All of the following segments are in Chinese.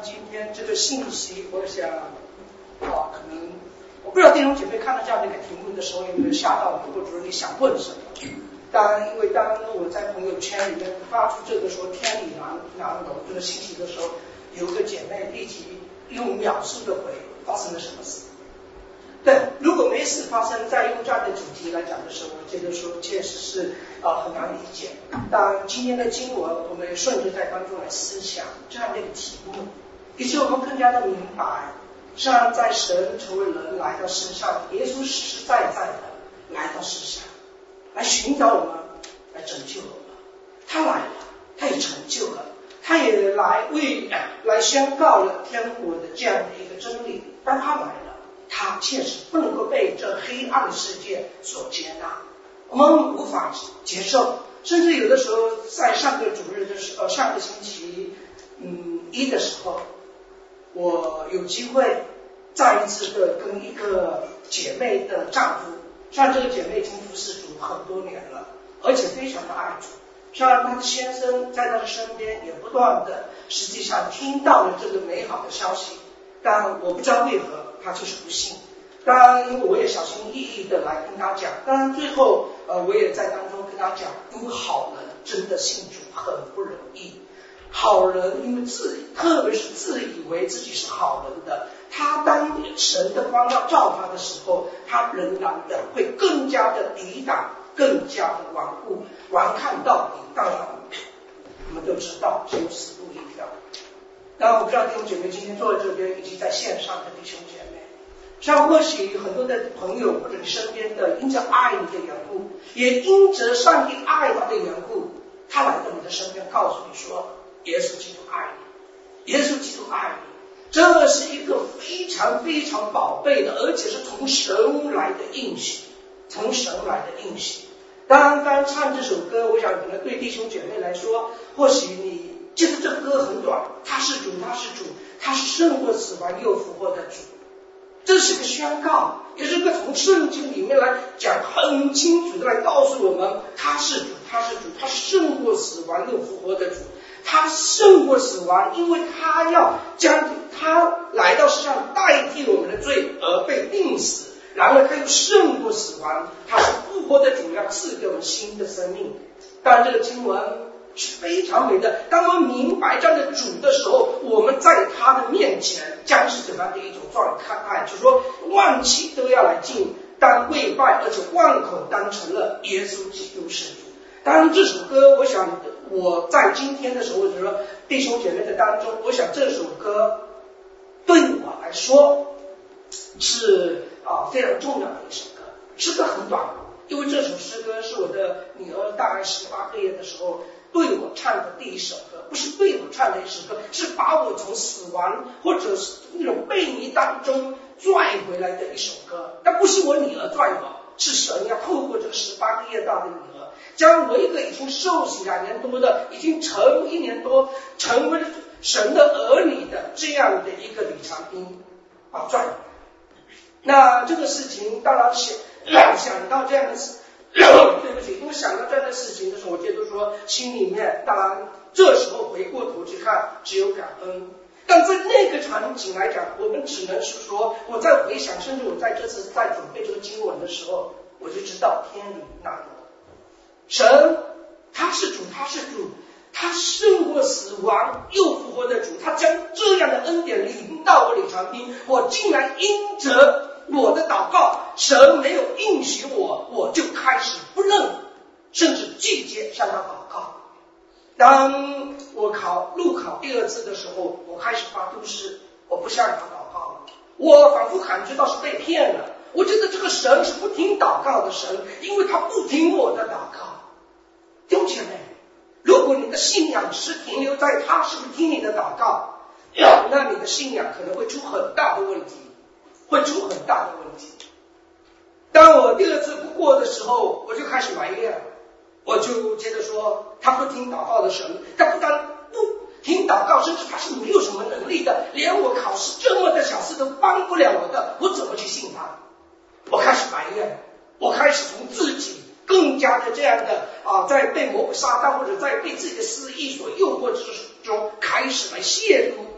今天这个信息，我想可能我不知道弟兄姐妹看到这样的一个题目的时候有没有吓到你，或者说你想问什么。当然因为当我在朋友圈里面发出这个说天理难容这个信息的时候，有个姐妹立即用秒速的回发生了什么事。对，如果没事发生，在用这样的主题来讲的时候，我觉得说确实是很难理解。当然今天的经文我们顺着在当中来思想这样的一个题目，以致我们更加的明白，实际上在神成为人来到世上，耶稣实实在在的来到世上，来寻找我们，来拯救我们。他来了，他也成就了，他也来宣告了天国的这样的一个真理。当他来了，他确实不能够被这黑暗的世界所接纳，我们无法接受。甚至有的时候在上个主日的时候，上个星期一的时候，我有机会再一次的跟一个姐妹的丈夫，像这个姐妹已经服侍主很多年了，而且非常的爱主，像她的先生在她的身边也不断的实际上听到了这个美好的消息，但我不知道为何他就是不信。当然因为我也小心翼翼的来跟他讲，当然最后我也在当中跟他讲，因为好人真的信主很不容易。好人因为特别是自以为自己是好人的，他当神的光要照他的时候，他仍然的会更加的抵挡，更加的顽固，顽抗到底。当然我们都知道只有死路一条。当然我不知道弟兄姐妹今天坐在这边以及在线上的弟兄姐妹，像或许很多的朋友或者你身边的因着爱你的缘故，也因着上帝爱他的缘故，他来到你的身边告诉你说耶稣基督爱你，耶稣基督爱你。这是一个非常非常宝贝的，而且是从神来的应许，从神来的应许。当唱这首歌，我想可能对弟兄姐妹来说，或许你记得这歌很短，他是主，他是主，他是胜过死亡又复活的主。这是个宣告，也是个从圣经里面来讲很清楚的来告诉我们，他是主，他是主，他是胜过死亡又复活的主。他胜过死亡，因为他要将他来到世上代替我们的罪而被钉死，然而他又胜过死亡，他是复活的主，要赐给我们新的生命。当然这个经文是非常美的，当我们明白这样的主的时候，我们在他的面前将是怎么样的一种状态，就是说万器都要来敬，当跪拜，而且万口当承认耶稣基督是主。当然这首歌我想我在今天的时候，就是说弟兄姐妹的当中，我想这首歌对我来说是非常重要的一首歌。诗歌很短，因为这首诗歌是我的女儿大概18个月的时候对我唱的第一首歌，不是对我唱的一首歌，是把我从死亡或者是那种悖逆当中拽回来的一首歌。但不是我女儿拽我，是神要透过这个18个月大的女儿，将我一个已经受洗2年多的，已经1年多成为神的儿女的这样的一个李长斌拽回来。那这个事情当然是想到这样的事，对不起，因为想到这样的事情的时候，我觉得说心里面当然这时候回过头去看只有感恩。但在那个场景来讲，我们只能是说，我在回想，甚至我在这次在准备这个经文的时候，我就知道天理难容。神他是主，他是主，他胜过死亡又复活的主，他将这样的恩典临到我李长斌，我竟然因着我的祷告，神没有应许我就开始不认，甚至拒绝向他祷告。当我路考第2次的时候，我开始发毒誓，我不向他祷告了。我仿佛感觉到是被骗了，我觉得这个神是不听祷告的神，因为他不听我的祷告。弟兄姐妹，如果你的信仰是停留在他是不是听你的祷告，那你的信仰可能会出很大的问题，会出很大的问题。当我第2次不过的时候，我就开始埋怨，我就接着说他不听祷告的神，他不但不听祷告，甚至他是没有什么能力的，连我考试这么的小事都帮不了我的，我怎么去信他？我开始埋怨，我开始从自己更加的这样的在被魔鬼撒旦或者在被自己的私意所诱惑之中，开始来亵渎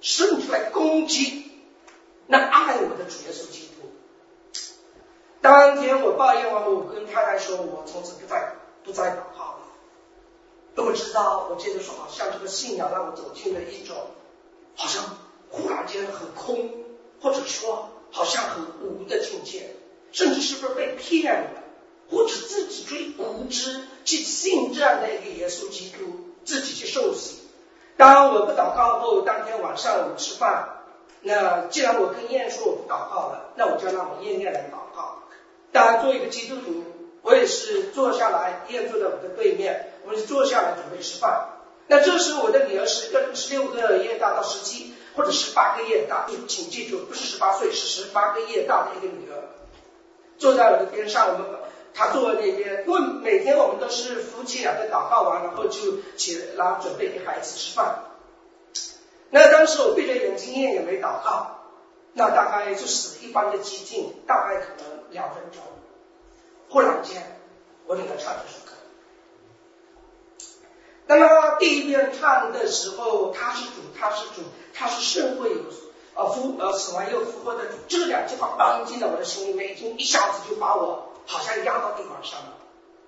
甚至来攻击那爱我的主耶稣基督。当天我抱怨完后，我跟太太说，我从此不再祷告了。我知道，我接着说，好像这个信仰让我走进了一种好像忽然间很空，或者说好像很无的境界，甚至是不是被骗了，或者自己最无知去信这样的一个耶稣基督，自己去受洗。当我不祷告后，当天晚上我们吃饭，那既然我跟燕说我不祷告了，那我就让我燕来祷告。当然，作为一个基督徒，我也是坐下来，燕坐在我的对面，我们是坐下来准备吃饭。那这时我的女儿16个月大到17或者18个月大，请记住，不是18岁，是18个月大的一个女儿，坐在我的边上，她坐在那边，因为每天我们都是夫妻两个祷告完，然后就起来，然后准备给孩子吃饭。那当时我闭着眼睛也没祷告，那大概就死一般的寂静，大概可能2分钟。忽然间，我女儿唱这首歌。那么第一遍唱的时候，他是主，他是主，他是圣会死完又复活的主，这2句话搬进了我的心里面，已经一下子就把我好像压到地板上了。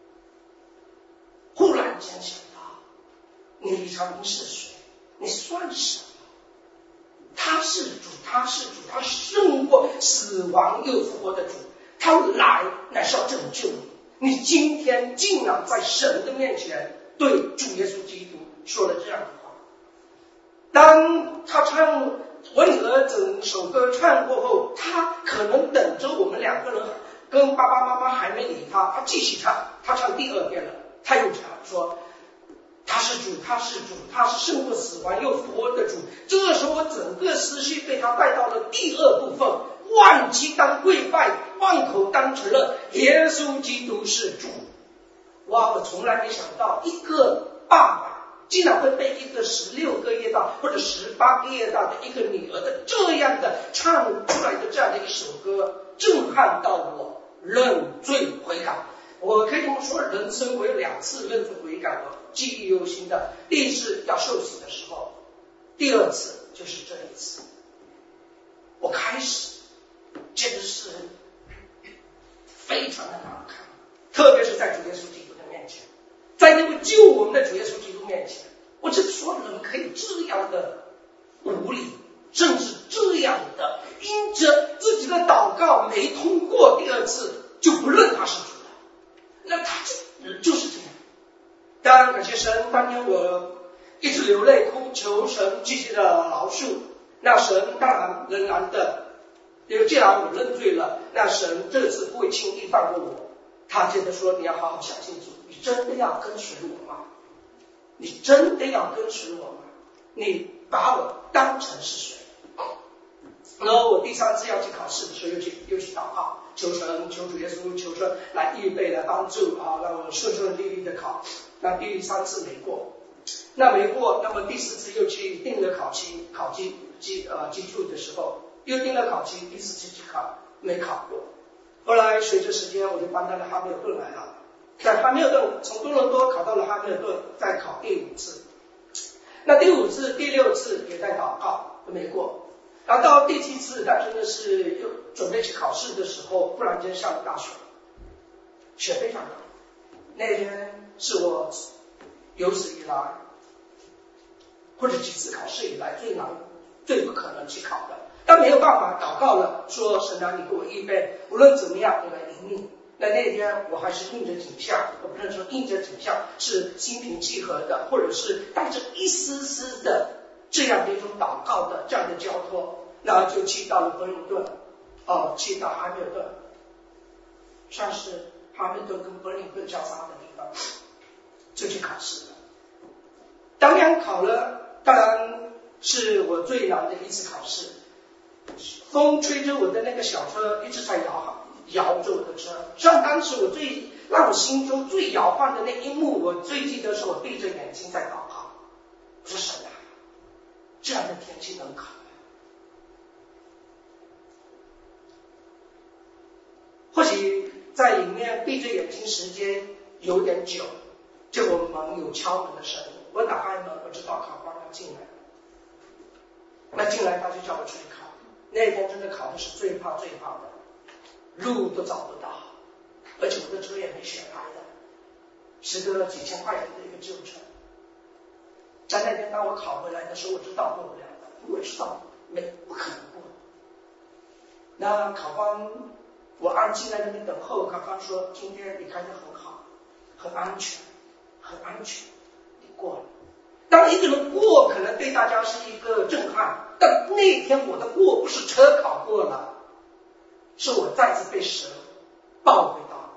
忽然间想到，你李长斌是谁？你算什么？他是主，他是主，他胜过死亡又复活的主，他来乃是要拯救你。你今天竟然在神的面前对主耶稣基督说了这样的话。当他唱我女儿整首歌唱过后，他可能等着我们2个人跟爸爸妈妈还没理他，他继续唱，他唱第2遍了，他又唱说他是主，他是主，他是胜过死亡又复活的主。这个时候我整个思绪被他带到了第2部分，万鸡当跪拜，万口当承认耶稣基督是主。哇，我从来没想到一个爸爸竟然会被一个16个月大或者18个月大的一个女儿的这样的唱出来的这样的一首歌震撼到我，认罪悔改。我可以这么说，人生我有2次认罪悔改，我记忆犹新的。第一次要受洗的时候，第2次就是这一次。我开始简直是非常的难看，特别是在主耶稣基督的面前，在那位救我们的主耶稣基督面前，我真说人可以这样的无理，甚至这样的因着自己的祷告没通过第2次就不认他是主了，那他就是这样。当然感谢神，当天我一直流泪哭求神继续的饶恕，那神当然仍然的，因为既然我认罪了，那神这次不会轻易放过我。他接着说，你要好好想清楚，你真的要跟随我吗？你真的要跟随我吗？你把我当成是谁？然后我第3次要去考试的时候又去祷告，求神求主耶稣求神来预备来帮助让我顺顺利利的考。那第3次没过，那么第4次又去定了基础的时候，又定了考期，第4次去考没考过。后来随着时间我就搬到了哈密尔顿来了，在哈密尔顿从多伦多考到了哈密尔顿，再考第5次。那第5次第6次也在祷告都没过，然后到第7次，他真的是又准备去考试的时候，忽然间下了大雪，雪非常大。那天是我有史以来或者几次考试以来最难最不可能去考的，但没有办法祷告了，说神啊，你给我预备，无论怎么样我来迎你。那天我还是应着景象，我不能说应着景象是心平气和的，或者是带着一丝丝的这样的一种祷告的这样的交托，然后就去到了伯灵顿，去到哈密尔顿，算是哈密尔顿跟伯灵顿交叉的地方，就去考试了。当天考了，当然是我最难的一次考试，风吹着我的那个小车一直在摇着我的车。像当时让我心中最摇晃的那一幕，我最记得是我闭着眼睛在祷告，我说神啊，这样的天气能考吗？或许在里面闭着眼睛时间有点久，就我门有敲门的声音，我打开门，我知道考官要进来了。那进来他就叫我出去考，那天真的考的是最怕的，路都找不到，而且我的车也没选来的，是个几千块钱的一个旧车。在那天当我考回来的时候，我知道过不了的，因为知道不可能过。那考官，我安静在那边等候，考官说今天你开得很好，很安全，你过了。当一个人过，可能对大家是一个震撼，但那天我的过不是车考过了，是我再次被神抱回到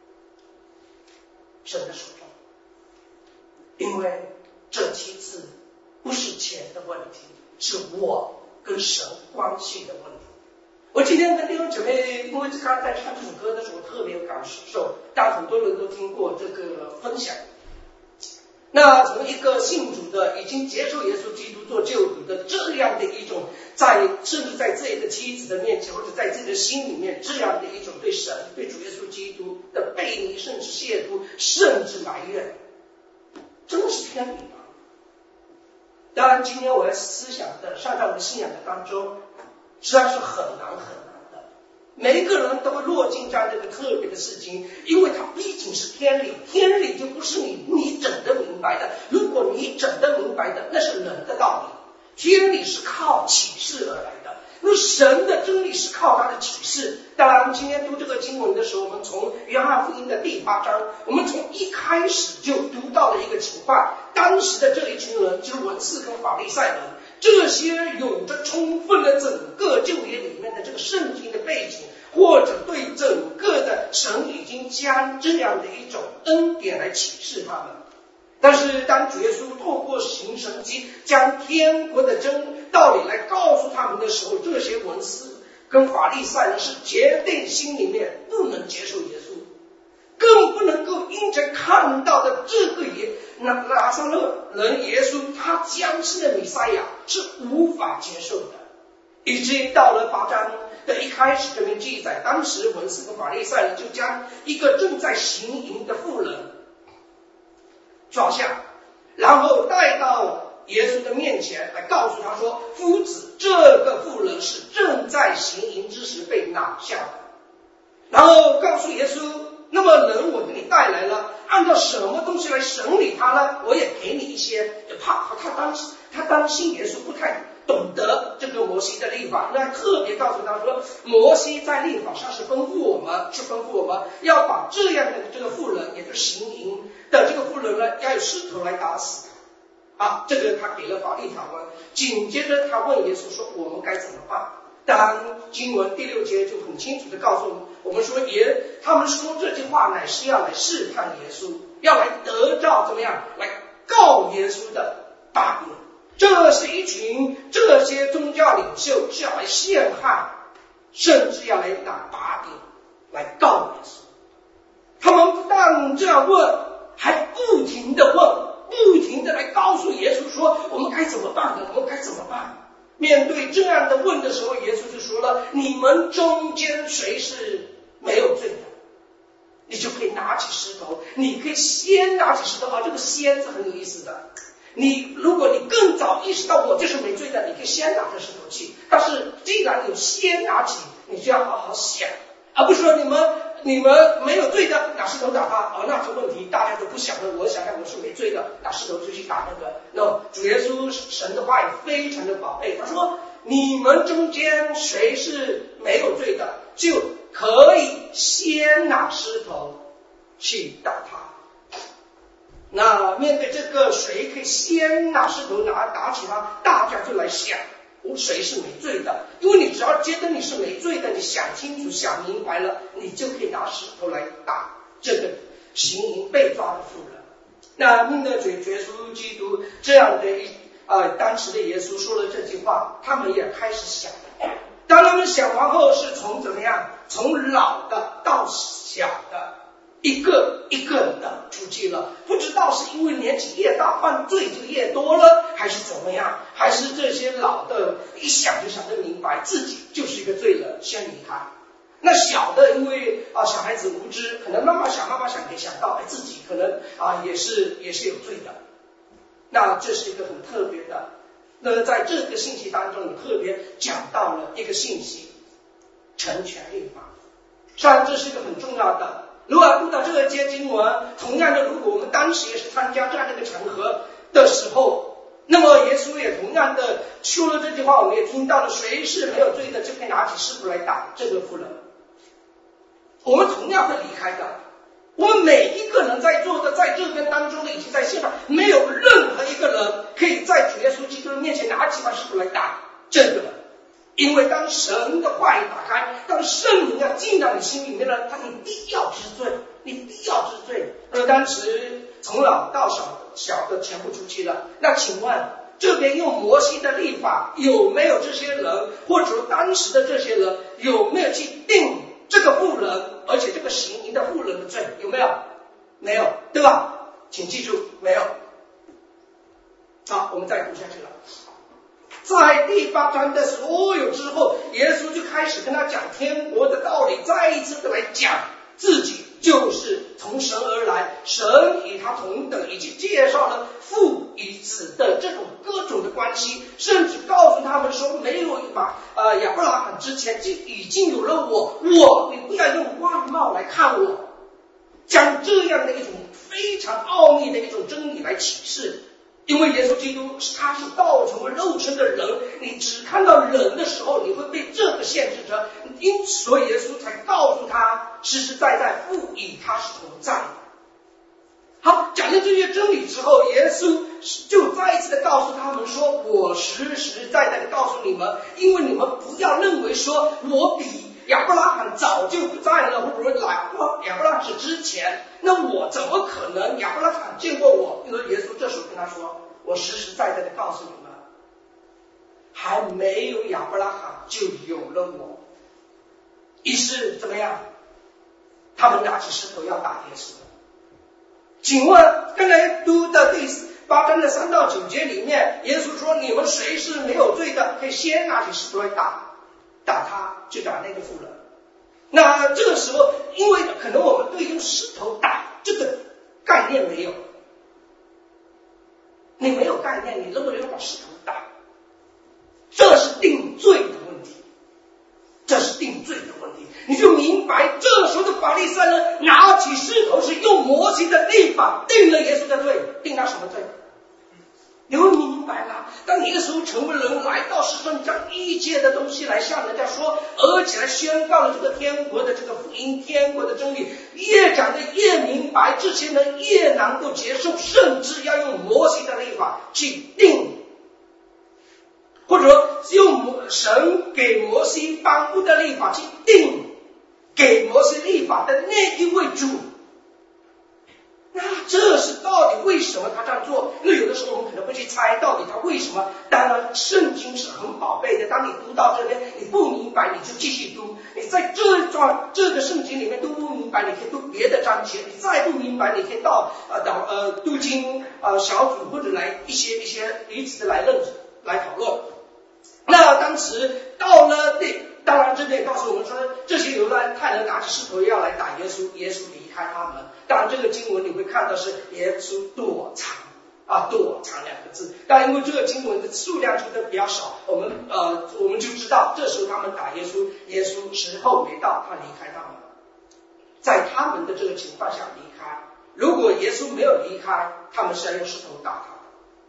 神的手中。因为这7次不是钱的问题，是我跟神关系的问题。我今天跟弟兄姊妹，因为刚才在唱这首歌的时候特别有感受，但很多人都听过这个分享。那从一个信主的，已经接受耶稣基督做救主的这样的一种，甚至在自己的妻子的面前，或者在自己的心里面，这样的一种对神、对主耶稣基督的背逆，甚至亵渎，甚至埋怨，真的是偏离吗？当然，今天我要思想的上在我的信仰的当中，实际上是很难的。每一个人都会落进这样的一个特别的事情，因为它毕竟是天理，天理就不是你整得明白的。如果你整得明白的，那是人的道理。天理是靠启示而来的，那神的真理是靠他的启示。当然，今天读这个经文的时候，我们从约翰福音的第8章，我们从一开始就读到了一个情况，当时的这一群人就是文士跟法利赛人，这些有着充分的整个旧约里面的这个圣经的背景，或者对整个的神已经将这样的一种恩典来启示他们。但是当主耶稣透过行神迹将天国的真道理来告诉他们的时候，这些文士跟法利赛人是决定心里面不能接受耶稣，更不能够因着看到的这个拿撒勒人耶稣他将是的弥赛亚是无法接受的，以至于到了8章的一开始这边记载，当时文士跟法利赛人就将一个正在行淫的妇人抓下，然后带到耶稣的面前来告诉他说，夫子，这个妇人是正在行淫之时被拿下的。然后告诉耶稣，那么人我给你带来了，按照什么东西来审理他呢？我也给你一些，怕他担心耶稣不太懂得这个摩西的律法，那特别告诉他说，摩西在律法上是吩咐我们要把这样的这个妇人，也就是行淫的这个妇人呢，要用石头来打死他。这个他给了法律条文。紧接着他问耶稣说，我们该怎么办？当经文第6节就很清楚的告诉我们说，他们说这句话乃是要来试探耶稣，要来得到怎么样来告耶稣的把柄。这是一群这些宗教领袖是要来陷害，甚至要来打把柄来告耶稣。他们不但这样问，还不停的来告诉耶稣说，我们该怎么办？面对这样的问的时候，耶稣就说了，你们中间谁是没有罪的，你就可以拿起石头，你可以先拿起石头。这个先是很有意思的，如果你更早意识到我就是没罪的，你可以先拿着石头去。但是既然你先拿起，你就要好好想，而不是说你们没有罪的拿石头打他，那这问题大家都不想了。我想我是没罪的，拿石头就去打那个。那主耶稣神的话语非常的宝贝，他说你们中间谁是没有罪的，就可以先拿石头去打他。那面对这个谁可以先拿石头打起他，大家就来想谁是没罪的。因为你只要觉得你是没罪的，你想清楚想明白了，你就可以拿石头来打这个行淫被抓的妇人。那面对主耶稣基督这样的当时的耶稣说了这句话，他们也开始想。当他们想完后，是从怎么样，从老的到小的一个一个的出去了。不知道是因为年纪越大犯罪就越多了，还是怎么样，还是这些老的一想就想得明白自己就是一个罪人，先离开。那小的因为小孩子无知，可能慢慢想可以想到自己可能也是有罪的。那这是一个很特别的那么在这个信息当中，特别讲到了一个信息：成全律法。实际上这是一个很重要的。如果读到这一节经文，同样的，如果我们当时也是参加这样的一个场合的时候，那么耶稣也同样的说了这句话，我们也听到了，谁是没有罪的，就可以拿起石头来打这个妇人。我们同样会离开的。我们每一个人在座的，在这边当中的，以及在线上，没有任何一个人可以在主耶稣基督的面前拿起把石头来打这个人。因为当神的话语打开，当圣灵要进到你心里面了，你必要知罪，你必要知罪。当时从老到小的全部出去了。那请问这边用摩西的律法，有没有这些人，或者说当时的这些人有没有去定这个妇人，而且这个行淫的妇人的罪？有没有？没有，对吧？请记住，没有。好，我们再读下去了。在第8章的所有之后，耶稣就开始跟他讲天国的道理，再一次的来讲自己就是从神而来，神与他同等，以及介绍了父与子的这种各种的关系，甚至告诉他们说，没有把亚伯拉罕之前就已经有了我，你不要用外貌来看我，将这样的一种非常奥秘的一种真理来启示。因为耶稣基督他是道成为肉身的人，你只看到人的时候，你会被这个限制着，因此所以耶稣才告诉他，实实在在父与他是同在的。好，讲了这些真理之后，耶稣就再一次的告诉他们说，我实实在在的告诉你们，因为你们不要认为说我比亚伯拉罕早就不在了，或者说亚伯拉罕是之前，那我怎么可能亚伯拉罕见过我？因为耶稣这时候跟他说，我实实在在的告诉你们，还没有亚伯拉罕就有了我。于是怎么样？他们拿起石头要打耶稣。请问刚才读的第8章的3到9节里面，耶稣说，你们谁是没有罪的，可以先拿起石头来打他，就打那个妇人。那这个时候，因为可能我们对用石头打这个概念没有，你没有概念，你认不能把石头打，这是定罪的问题，这是定罪的问题。你就明白这时候的法利赛人拿起石头是用摩西的律法定了耶稣的罪，定他什么罪？你会明白吗？当耶稣成为人来到世上，将一切的东西来向人家说，而且来宣告了这个天国的这个福音，天国的真理，越讲的越明白，这些人越能够接受，甚至要用摩西的律法去定，或者说用神给摩西颁布的律法去定给摩西律法的那一位主。那这是到底为什么他这样做？因为有的时候我们可能会去猜到底他为什么。当然圣经是很宝贝的，当你读到这边你不明白，你就继续读，你在这个圣经里面都不明白，你可以读别的章节，你再不明白你可以到读经小组，或者来一些彼此的来讨论。那当时到了当然这边也告诉我们说，这些犹太人拿起石头要来打耶稣，耶稣离开他们。当然这个经文你会看到是耶稣躲藏2个字，但因为这个经文的数量真的比较少，我们就知道这时候他们打耶稣，耶稣时候没到，他离开他们，在他们的这个情况下离开。如果耶稣没有离开，他们是要用石头打他。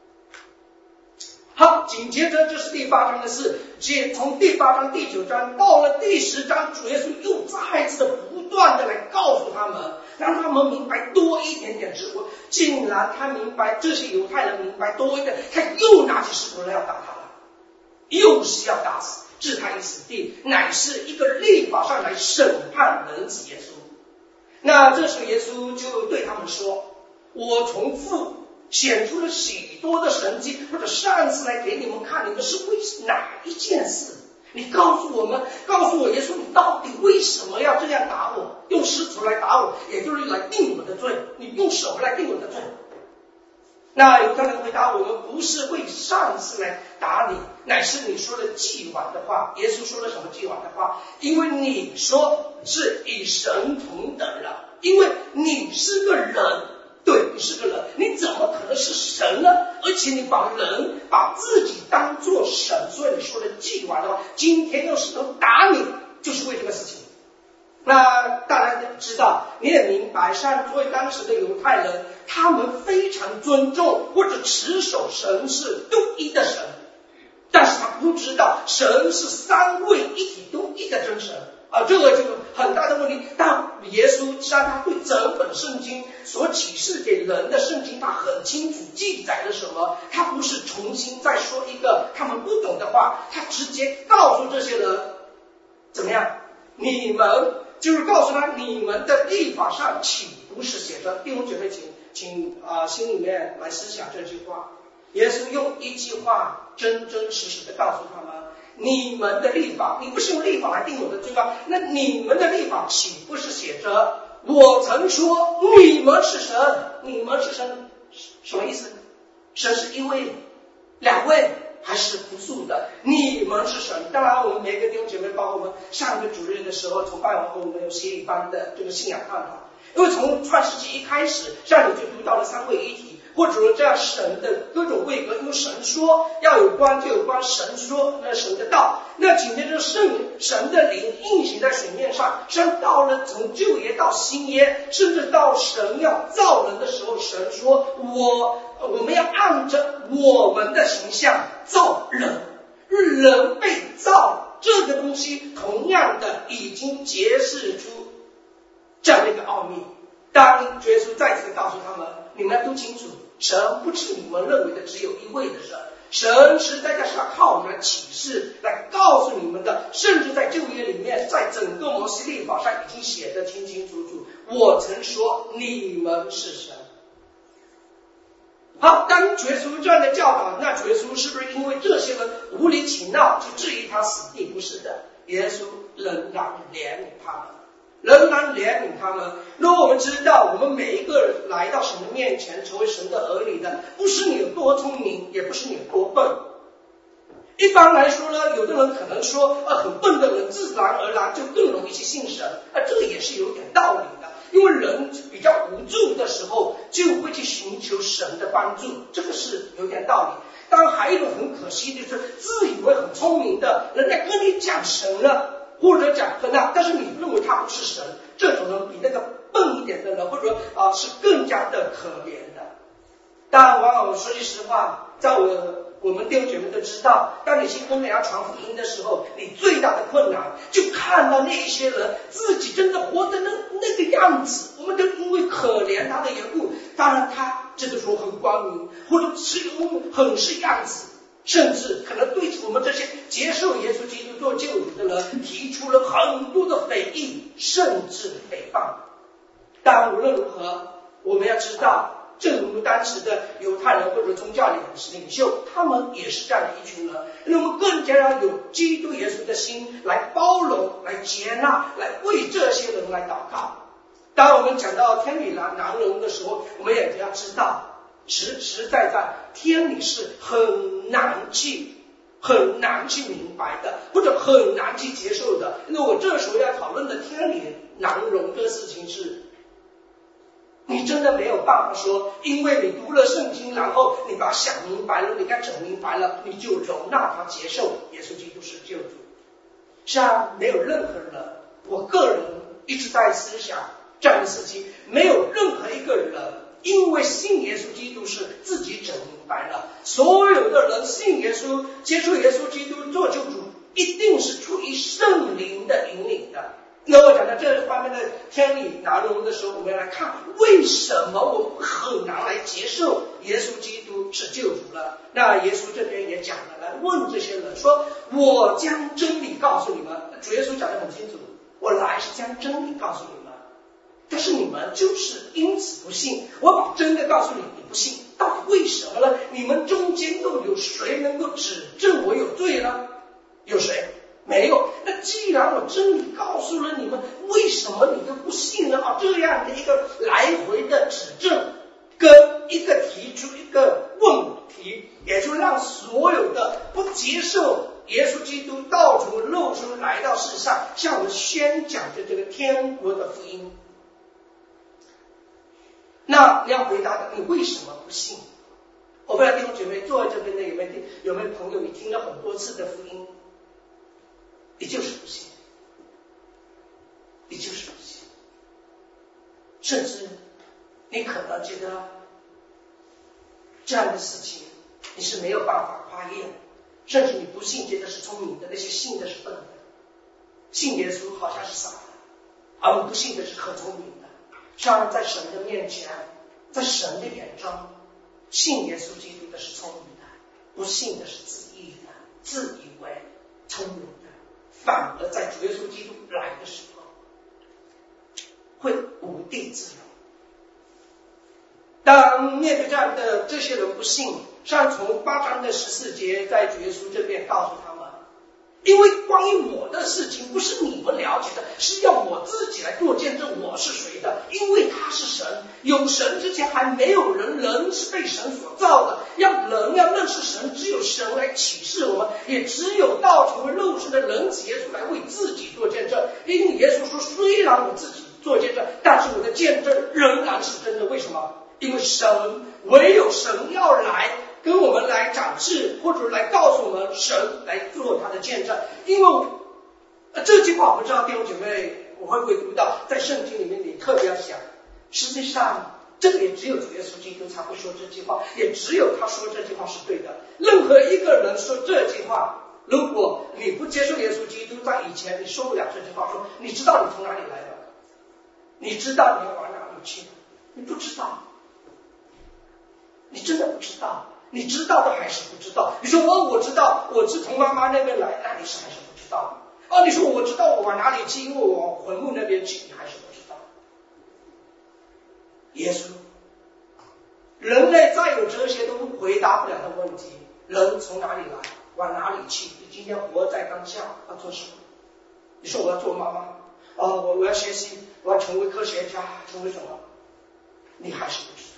好，紧接着就是第8章的事，从第8章第9章到了第10章，主耶稣又再次的不断的来告诉他们，让他们明白多一点点智慧。竟然他明白，这些犹太人明白多一点，他又拿起石头来要打他了，又是要打死，置他于死地，乃是一个律法上来审判人子耶稣。那这时候耶稣就对他们说，我从父显出了许多的神迹或者善事来给你们看，你们是为哪一件事？你告诉我耶稣，你到底为什么要这样打我，用石头来打我，也就是来定我的罪，你用什么来定我的罪？那有可能回答，我们不是为善事来打你，乃是你说了既往的话。耶稣说了什么既往的话？因为你说是与神同等了，因为你是个人，对对，你是个人，你怎么可能是神呢？而且你把自己当作神，所以你说的既完的话，今天用石头打你，就是为这个事情。那大家知道，你也明白，像作为当时的犹太人，他们非常尊重或者持守神是独一的神，但是他不知道神是三位一体独一的真神啊，这个就很大的问题。但耶稣既然他对整本圣经所启示给人的圣经，他很清楚记载了什么，他不是重新再说一个他们不懂的话，他直接告诉这些人怎么样，你们就是告诉他，你们的律法上岂不是写着？弟兄姐妹，请心里面来思想这句话。耶稣用一句话真真实实的告诉他们，你们的律法，你不是用律法来定我的罪吗？那你们的律法岂不是写着我曾说你们是神？你们是神什么意思？神是一位、两位还是复数的？你们是神。当然我们每个弟兄姐妹，包括我们上个主日的时候崇拜完后，我们有协议班的这个信仰探讨，因为从创世纪一开始，让你就读到了三位一体，或者说这样神的各种位格，因为神说要有光就有光，神说那神的道，那紧接着神的灵运行在水面上，神到了从旧约到新约，甚至到神要造人的时候，神说我们要按着我们的形象造人，人被造这个东西同样的已经揭示出这样的一个奥秘。当耶稣再次告诉他们，你们要都清楚，神不是你们认为的只有一位的神，神实在是要靠我们的启示来告诉你们的，甚至在旧约里面，在整个摩西律法上已经写得清清楚楚，我曾说你们是神。好，当耶稣这样的教导，那耶稣是不是因为这些人无理取闹就置于他死地？不是的，耶稣仍然怜悯他们，仍然怜悯他们。如果我们知道，我们每一个人来到神的面前，成为神的儿女的，不是你有多聪明，也不是你有多笨。一般来说呢，有的人可能说，很笨的人自然而然就更容易去信神，这个也是有点道理的。因为人比较无助的时候，就会去寻求神的帮助，这个是有点道理。当然还有一种很可惜，就是自以为很聪明的人家跟你讲神了，或者讲那，但是你认为他不是神，这种人比那个笨一点的人，或者说是更加的可怜的。当然往往说句实话，在我们弟兄姐妹都知道，当你去跟人家传福音的时候，你最大的困难就看到那一些人自己真的活的那个样子，我们都因为可怜他的缘故，当然他这个时候很光明，或者是很是样子，甚至可能对我们这些接受耶稣基督做救主的人提出了很多的诽议，甚至诽谤。但无论如何，我们要知道，正如当时的犹太人或者宗教领袖，他们也是这样的一群人，那么更加要有基督耶稣的心来包容、来接纳、来为这些人来祷告。当我们讲到天理难容的时候，我们也要知道，实在天理是很难去明白的，或者很难去接受的。那我这时候要讨论的天理难容的事情是，你真的没有办法说，因为你读了圣经，然后你把它想明白了，你该整明白了，你就容纳它接受耶稣基督是救主。像没有任何人，我个人一直在思想这样的事情，没有任何一个人因为信耶稣基督是自己整明白了，所有的人信耶稣、接触耶稣基督做救主，一定是出于圣灵的引领的。那我讲到这方面的天理难容的时候，我们来看为什么我们很难来接受耶稣基督是救主了。那耶稣这边也讲了，来问这些人说，我将真理告诉你们。主耶稣讲得很清楚，我来是将真理告诉你们，但是你们就是因此不信。我把真的告诉你，你不信，到底为什么呢？你们中间又有谁能够指证我有罪呢？有谁？没有。那既然我真理告诉了你们，为什么你就不信呢？这样的一个来回的指证，跟一个提出一个问题，也就让所有的不接受耶稣基督道成肉身来到世上，向我们宣讲的这个天国的福音。 那你要回答的，你为什么不信？我不知道弟兄姐妹坐在这边的有没有朋友，你听了很多次的福音，你就是不信，你就是不信，甚至你可能觉得这样的事情你是没有办法跨越，甚至你不信觉得是聪明的，那些信的是笨的，信耶稣好像是傻的，而我们不信的是很聪明的。像在神的面前，在神的眼中，信耶稣基督的是聪明的，不信的是自义的，自以为聪明的，反而在主耶稣基督来的时候会无地自容。当面对这样的这些人不信，像从8章的14节在主耶稣这边告诉他们，因为关于我的事情不是你们了解的，是要我自己来做见证我是谁的。因为他是神，有神之前还没有人，人是被神所造的，要认识神，只有神来启示我们，也只有道成为肉身的人子耶稣来为自己做见证。因为耶稣说，虽然我自己做见证，但是我的见证仍然是真的。为什么？因为唯有神要来跟我们来展示，或者来告诉我们神来做他的见证。因为这句话我不知道弟兄姐妹我会不会读到，在圣经里面你特别要想，实际上这个也只有主耶稣基督才会说这句话，也只有他说这句话是对的。任何一个人说这句话，如果你不接受耶稣基督，在以前你说不了这句话，说你知道你从哪里来的，你知道你要往哪里去，你不知道，你真的不知道，你知道的还是不知道。你说我知道我是从妈妈那边来，那你是还是不知道。你说我知道我往哪里去，因为我往坟墓那边去，你还是不知道。耶稣，人类再有哲学都回答不了的问题，人从哪里来，往哪里去，你今天活在当下要做什么？你说我要做妈妈，我要学习，我要成为科学家，成为什么？你还是不知道。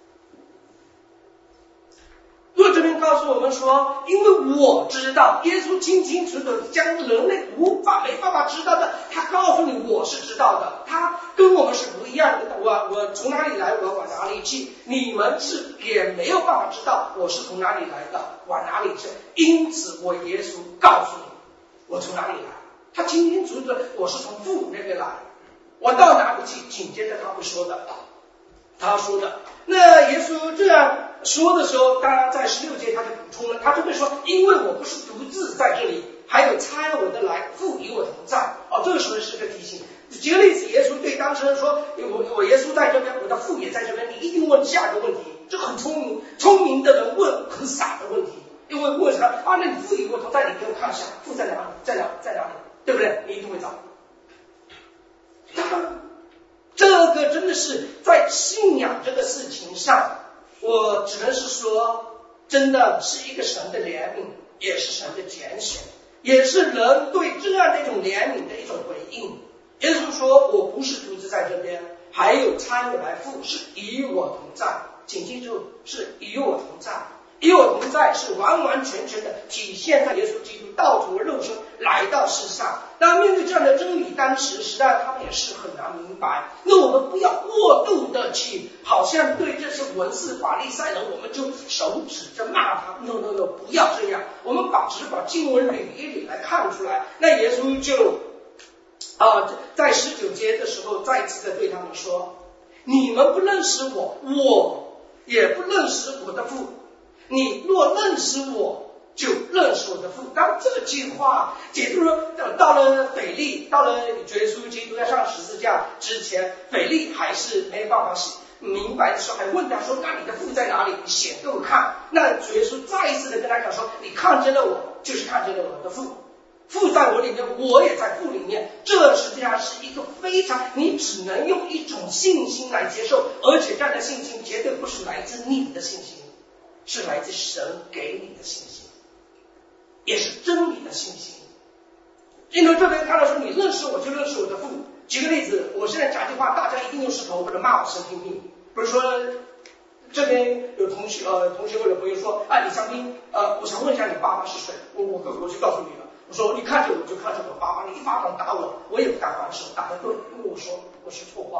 若这边告诉我们说，因为我知道，耶稣清清楚楚将人类没办法知道的，他告诉你我是知道的，他跟我们是不一样的。我从哪里来，我往哪里去，你们是也没有办法知道我是从哪里来的，往哪里去。因此我耶稣告诉你我从哪里来，他清清楚楚的我是从父那边来，我到哪里去，紧接着他会说的，他说的。那耶稣这样说的时候，当然在16节他就补充了，他就会说，因为我不是独自在这里，还有差我的来，父与我同在。这个时候是个提醒。举个例子，耶稣对当事人说，我耶稣在这边，我的父也在这边，你一定问下一个问题，这很聪明，聪明的人问很傻的问题，因为问什么那你父与我同在，你给我看一下，父在哪里，在哪里，对不对？你一定会找。这个真的是在信仰这个事情上，我只能是说，真的是一个神的怜悯，也是神的拣选，也是人对这样的一种怜悯的一种回应。耶稣说，我不是独自在这边，还有差我来，父是与我同在。请记住，是与我同在。与我同在是完完全全的体现在耶稣基督道成为肉身来到世上。但面对这样的真理，当时实在他们也是很难明白。那我们不要过度的去，好像对这些文士法利赛人，我们就手指着骂他。No， 不要这样。我们只把经文捋一捋来看出来。那耶稣就在19节的时候再次的对他们说，你们不认识我，我也不认识我的父。你若认识我，就认识我的父。当这句话解读说，到了腓力，到了主耶稣基督要上十字架之前，腓力还是没有办法明白的时候，还问他说，那你的父在哪里？你显给我看。那主耶稣再一次的跟他讲说，你看见了我，就是看见了我的父。父在我里面，我也在父里面。这实际上是一个非常，你只能用一种信心来接受，而且这样的信心绝对不是来自你的信心，是来自神给你的信心，也是真理的信心。因为这边看到说，你认识我就认识我的父。举个例子，我现在讲句话，大家一定用石头或者骂我神经病。比如说，这边有同学或者朋友说，李香斌，我想问一下你爸妈是谁？我就告诉你了。我说你看着我就看着我爸妈，你一巴掌打我，我也不敢还手，打得对，因为我说我是错话了。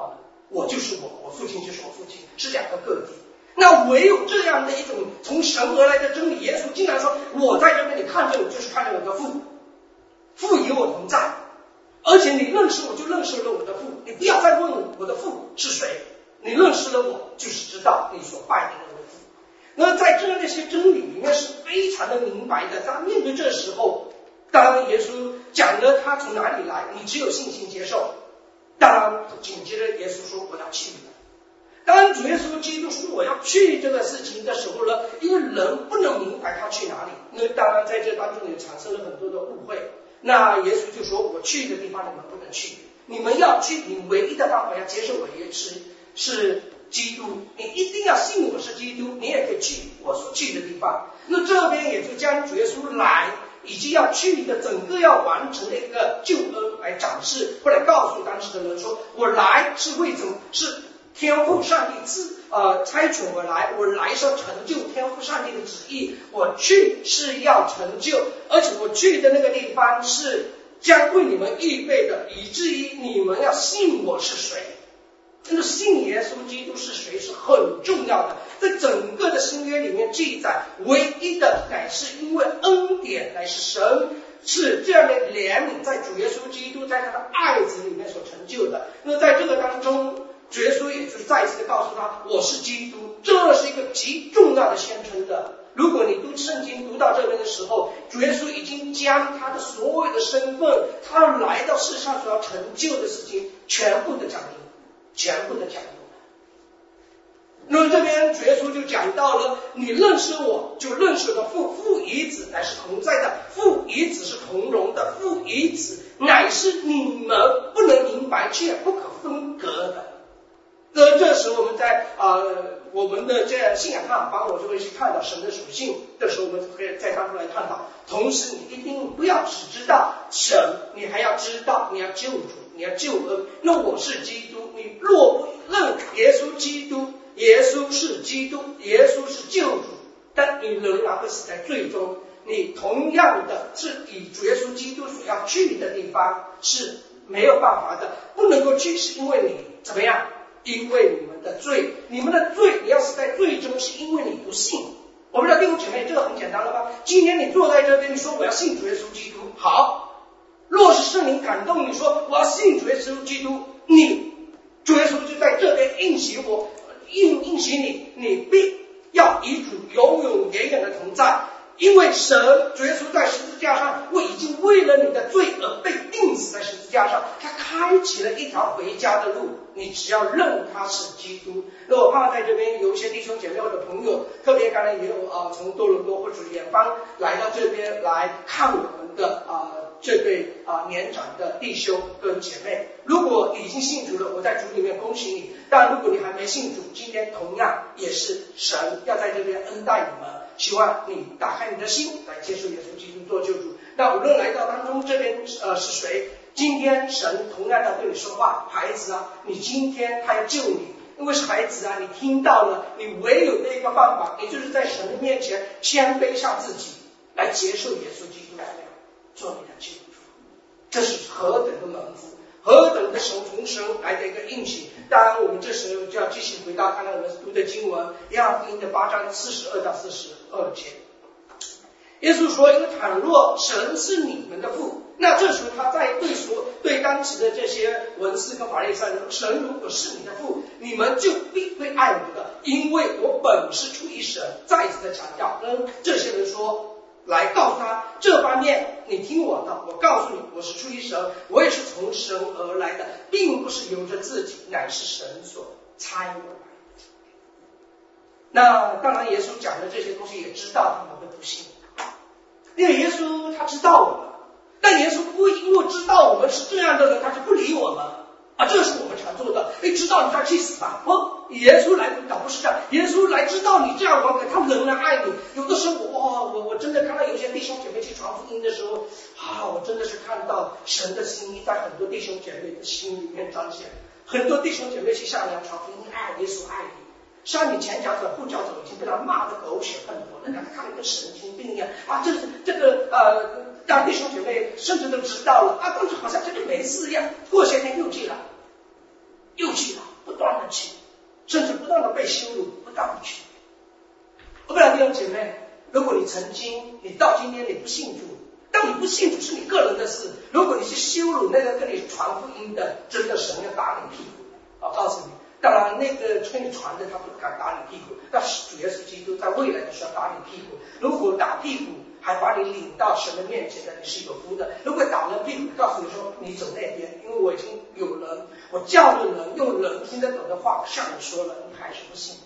我就是我父亲就是我父亲，是两个个体。那唯有这样的一种从神而来的真理，耶稣经常说，我在这边，你看见我就是看见我的父，父与我同在，而且你认识我就认识了我的父，你不要再问我的父是谁，你认识了我就是知道你所拜的那位父。那在这些真理里面是非常的明白的。当面对这时候，当耶稣讲了他从哪里来，你只有信心接受。当紧接着耶稣说我要去了，当主耶稣基督说我要去这个事情的时候呢，因为人不能明白他去哪里，那当然在这当中也产生了很多的误会。那耶稣就说我去的地方你们不能去，你们要去，你唯一的办法要接受我是基督，你一定要信我是基督，你也可以去我所去的地方。那这边也就将主耶稣来以及要去的整个要完成的一个救恩来展示，或者告诉当时的人说，我来是为什么，是天父上帝差遣我来，我来是要成就天父上帝的旨意，我去是要成就，而且我去的那个地方是将为你们预备的，以至于你们要信我是谁。这个信耶稣基督是谁是很重要的，在整个的新约里面记载，唯一的乃是因为恩典，乃是神是这样的怜悯，在主耶稣基督在他的爱子里面所成就的。那在这个当中，主耶稣也就是再一次的告诉他，我是基督，这是一个极重要的宣称的。如果你读圣经读到这边的时候，主耶稣已经将他的所有的身份，他来到世上所要成就的事情全部的讲明，全部的讲明。那么这边主耶稣就讲到了，你认识我就认识了父，父与子乃是同在的，父与子是同荣的，父与子乃是你们不能明白却不可分割的。这时候我们在我们的这信仰探访，我就会去看到神的属性的时候，我们可以在当中来探讨。同时你一定不要只知道神，你还要知道你要救主，你要救恩。那我是基督，你若不认耶稣基督，耶稣是基督，耶稣是救主，但你仍然会死在罪中。你同样的是以主耶稣基督所要去的地方是没有办法的，不能够去，是因为你怎么样？因为你们的罪，你要死在罪中，是因为你不信。我们的弟兄姐妹，这个很简单了吧？今天你坐在这边，你说我要信主耶稣基督，好，若是圣灵感动你说我要信主耶稣基督，主耶稣就在这边应许我，应许你，你必要与主永永远远的同在。因为神主耶稣在十字架上已经为了你的罪而被钉死在十字架上，他开启了一条回家的路，你只要认他是基督。那我怕在这边有一些弟兄姐妹或者朋友，特别刚才也有从多伦多或者远方来到这边来看我们的这对年长的弟兄跟姐妹，如果已经信主了，我在主里面恭喜你，但如果你还没信主，今天同样也是神要在这边恩待你们，希望你打开你的心来接受耶稣基督做救主。那无论来到当中这边是谁，今天神同样的对你说话，孩子啊，你今天他要救你，因为是孩子啊，你听到了，你唯有的一个办法，也就是在神的面前谦卑下自己，来接受耶稣基督来做你的救主。这是何等的蒙福，何等的神从神来的一个应许。当然我们这时候就要继续回到刚才我们读的经文，约翰福音的8章42到42节。耶稣说，因为倘若神是你们的父，那这时候他在对当时的这些文士跟法利赛人说，神如果是你的父，你们就必会爱我的，因为我本是出于神。再一次的强调，跟这些人说，来告诉他这方面你听我的，我告诉你，我是出于神，我也是从神而来的，并不是由着自己，乃是神所差我来的。那当然耶稣讲的这些东西也知道他们会不信，因为耶稣他知道我们，但耶稣不会因为知道我们是这样的人他就不理我们这是我们常做的，知道你他去死吧，耶稣来倒不是这样，耶稣来知道你这样玩，他仍然爱你。有的时候我真的看到有些弟兄姐妹去传福音的时候我真的是看到神的心意在很多弟兄姐妹的心里面彰显。很多弟兄姐妹去向阳传福音，耶稣爱你，像你前脚走后脚走，已经被他骂得狗血喷头，那他看得跟神经病一样这个让弟兄姐妹甚至都知道了但是好像这个没事一样，过些天又去了，不断的去，甚至不断的被羞辱，不断的去。我不知道弟兄姐妹，如果你曾经，你到今天你不信主，但你不信主是你个人的事，如果你去羞辱那个跟你传福音的，真的神要打你屁股。我告诉你，当然那个跟你传的他不敢打你屁股，但是主耶稣基督在未来的时候打你屁股。如果打屁股还把你领到神的面前的，你是有福的。如果打了屁股告诉你说你走那边，因为我已经有人，我叫了人，用人听得懂的话向你说了，你还是不信。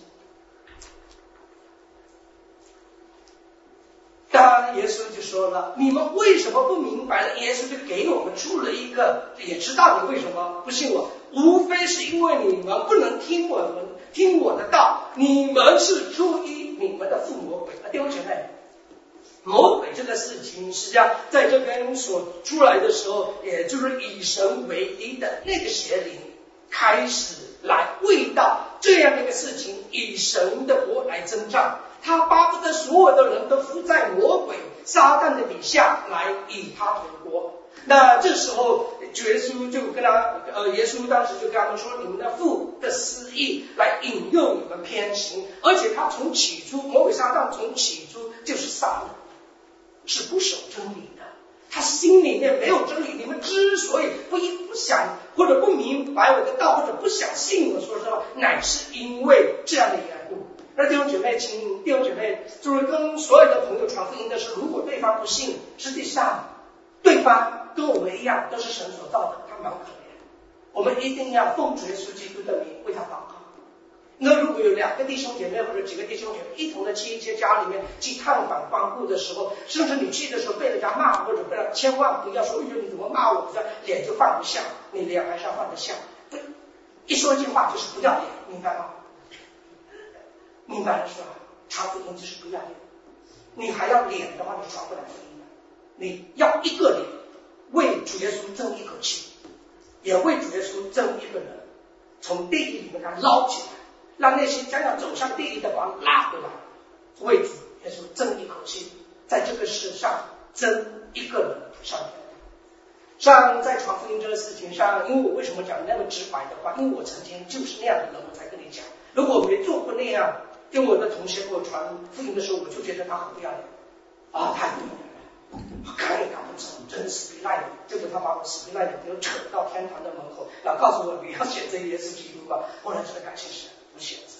当然耶稣就说了，你们为什么不明白了？耶稣就给我们出了一个，也知道你为什么不信我，无非是因为你们不能听我的道，你们是出于你们的父魔鬼。弟兄姐妹，魔鬼这个事情实际上在这边所出来的时候，也就是以神为一的那个邪灵开始来为到这样的一个事情，以神的国来征战。他巴不得所有的人都伏在魔鬼撒旦的底下来以他为国。那这时候耶稣就跟耶稣当时就跟他们说，你们的父的私意来引诱你们偏行，而且他从起初，魔鬼撒旦从起初就是撒旦，是不守真理的，他心里面没有真理。你们之所以不想或者不明白我的道，或者不想信我说实话，乃是因为这样的缘故。那弟兄姐妹，请弟兄姐妹就是跟所有的朋友传福音的是，如果对方不信，实际上对方跟我们一样都是神所造的，他蛮可怜。我们一定要奉主耶稣基督的名为他祷告。那如果有2个弟兄姐妹或者几个弟兄姐妹一同的去一些家里面去探访帮助的时候，甚至你去的时候被人家骂，或者被人，千万不要说，你怎么骂我，脸就放不下，你脸还是要放得下。一说一句话就是不要脸，明白吗？明白了是吧？传福音就是不要脸，你还要脸的话，你传不来福音的。你要一个脸，为主耶稣争一口气，也为主耶稣争一个人，从地狱里面给他捞起来，让那些将要走向地狱的把他拉回来，为主耶稣争一口气，在这个世上争一个人上天。像在传福音这个事情上，因为我为什么讲那么直白的话，因为我曾经就是那样的人，我才跟你讲。如果我没做过那样，跟我的同学给我传福音的时候，我就觉得他很不要脸啊，太不要脸了，赶也赶不走，真死皮赖脸。结果他把我死皮赖脸给我扯到天堂的门口，然后告诉我你要选择耶稣基督吧。后来真的感谢神，我选择。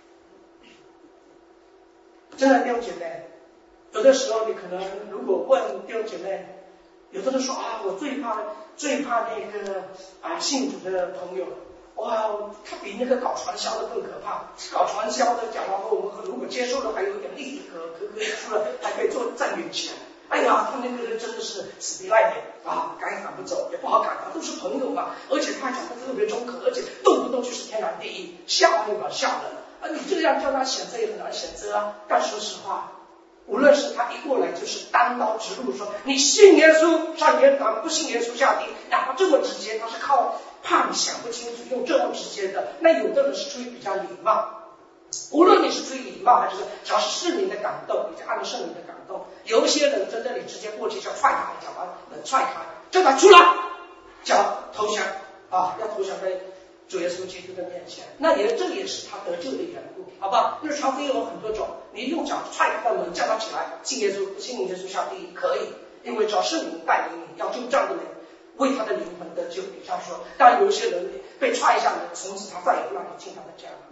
真的弟兄姐妹，有的时候你可能如果问弟兄姐妹，有的人说啊，我最怕那个信主的朋友。哇，他比那个搞传销的更可怕。搞传销的讲话我们如果接受了，还有一点利益可以出来，还可以做占领起来。哎呀，他那个人真的是死皮赖脸啊，赶也赶不走，也不好赶他，都是朋友嘛。而且他讲的特别中肯，而且动不动就是天南地异，吓人吧吓人啊！你这样叫他选择也很难选择啊。但说实话，无论是他一过来就是单刀直入说，你信耶稣上天堂，不信耶稣下地，哪怕这么直接，他是靠怕你想不清楚用这么直接的。那有的人是出于比较礼貌，无论你是出于礼貌还是只要是圣灵的感动，你就按照圣灵的感动。有一些人在那里直接过去就踹他一脚，把门踹开，叫他出来，叫投降啊，要投降在主耶稣基督的面前。那这也是他得救的缘故，好不好？因为传福音有很多种，你用脚踹开门，叫他起来，信耶稣，不信耶稣下地狱可以，因为只要圣灵带领你，要救这样的人，为他的灵魂得救。比方说，当然有一些人被踹下来，从此他再也不让你进他的家了，